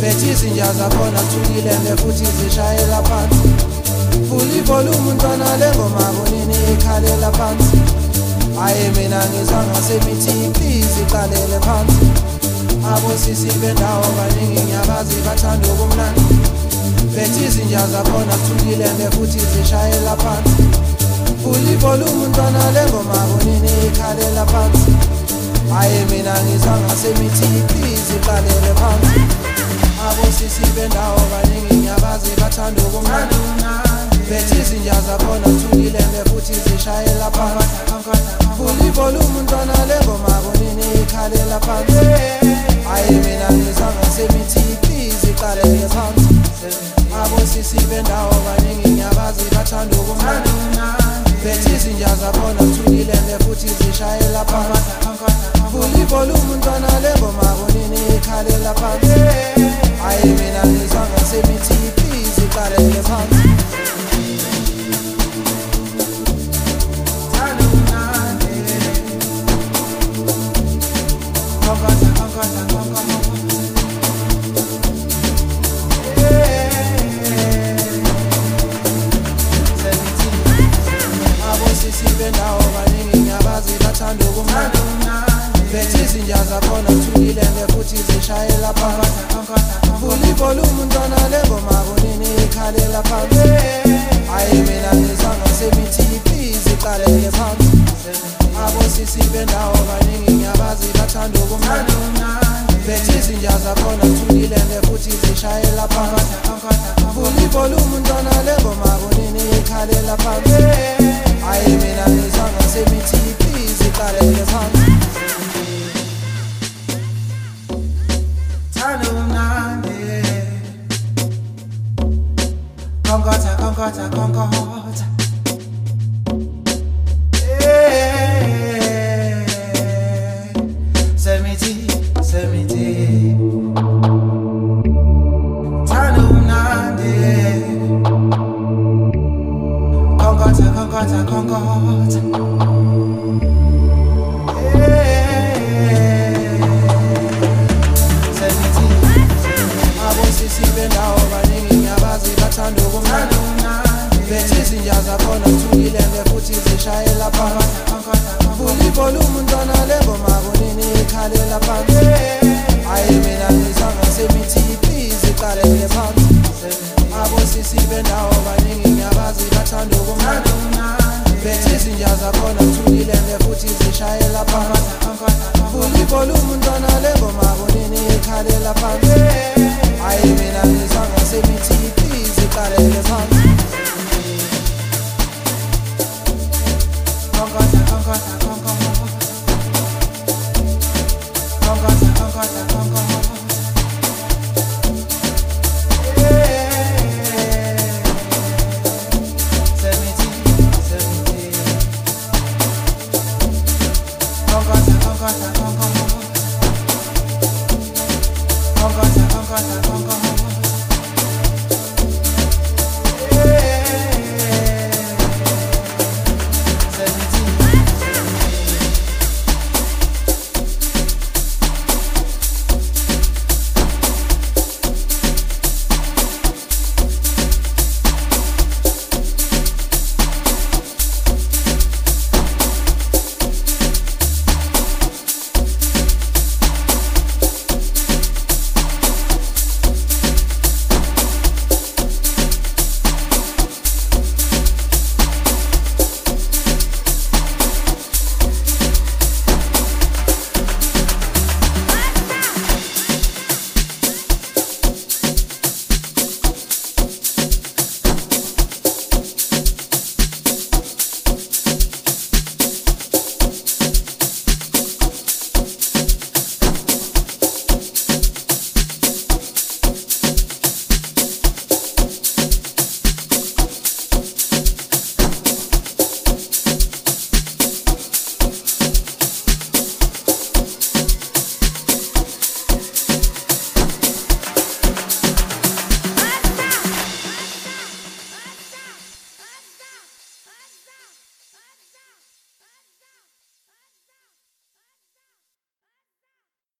bethi izinja zakhona kuthukile futhi zishayela phansi. Fuli volume umntwana lengoma bonini ikhalela phansi. Hayi mina ngizanga semithi please iqalele phansi. Abosisi bendawo baningi ngiyabazi bathanda ukumnandi. Bethi izinja zakhona kuthukile futhi zishayela phansi. Fuli volume umntwana lengoma bonini ikhalela phansi. Hayi mina ngizanga semithi please iqalele phansi. Abosisi bendawo baningi ngiyabazi bathanda ukumnandi. Bethi izinja zakhona kuthukile futhi zishayela phansi. Fuli volume umntwana lengoma bonini ikhalela phansi. Hayi mina ngizanga semithi please iqalele phansi. Abosisi bendawo baningi ngiyabazi bathanda ukumnandi. Bethi izinja zakhona kuthukile futhi zishayela phansi. Fuli volume umntwana lengoma bonini ikhalela phansi. Hayi mina ngizanga semithi please iqalele phansi. Abosisi bendawo baningi ngiyabazi bathanda ukumnandi. Bethi izinja zakhona kuthukile futhi zishayela phansi. Fuli volume umntwana lengoma bonini ikhalela phansi. Hayi mina ngizanga semithi please iqalele phansi. Abosisi bendawo baningi ngiyabazi bathanda ukumnandi. Bethi izinja zakhona kuthukile futhi zishayela phansi. Fuli volume umntwana lengoma bonini ikhalela phansi. Hayi mina ngizanga semithi please iqalele phansi. Konkota, konkota, konkota. Semiti, semiti. Tanu nande. Konkota, konkota, konkota. Semiti. Abosisi bendawo baningi ngiyabazi bathanda ukumnandi. Bethi izinja zakhona kuthukile futhi zishayela phansi. Fuli volume umntwana lengoma bonini ikhalela phansi. Hayi mina ngizanga semithi please iqalele phansi. Abosisi bendawo baningi ngiyabazi bathanda ukumnandi. Bethi izinja zakhona kuthukile futhi zishayela phansi. Fuli volume umntwana lengoma bonini ikhalela phansi. Hayi mina ngizanga semithi please iqalele phansi. Konkota, konkota, konkota. Konkota, konkota, konkota. Semiti, semiti. Konkota, konkota, konkota. Konkota, konkota, konkota.